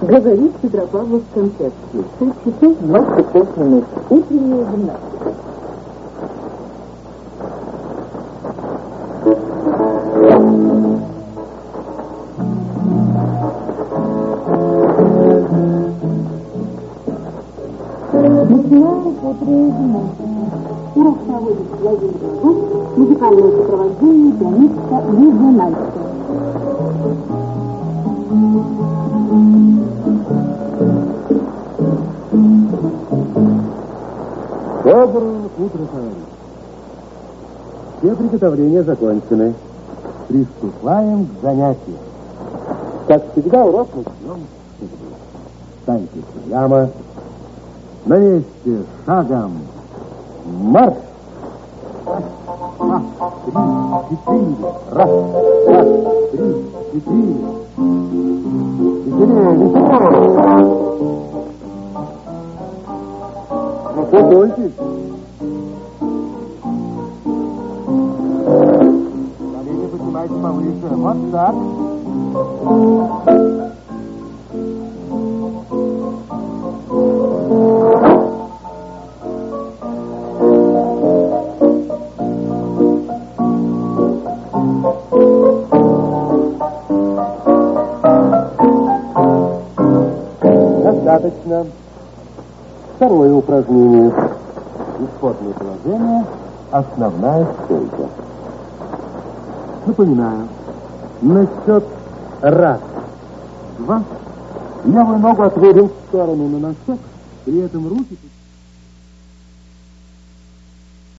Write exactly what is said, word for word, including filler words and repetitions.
Говорит Петропавловск концепции. шесть часов двадцать пять минут. Утренняя гимнастика. Начинаем утреннюю гимнастику. Урок проводит Владимир Рус, музыкальное сопровождение пианистка Лидия Нальская. Доброе утро, товарищи. Все приготовления закончены. Приступаем к занятию. Как всегда, урок начнем с ходьбы. Встаньте прямо. На месте шагом. Марш! Раз, два, три, четыре. Раз, два, три, четыре. Веселее, веселее. Ну, что бойтесь? Колени поднимайте повыше. Вот так. Достаточно. Второе упражнение. Исходное положение. Основная стойка. Напоминаю. На счет раз, два. Левую ногу отводим в сторону на носок. При этом руки...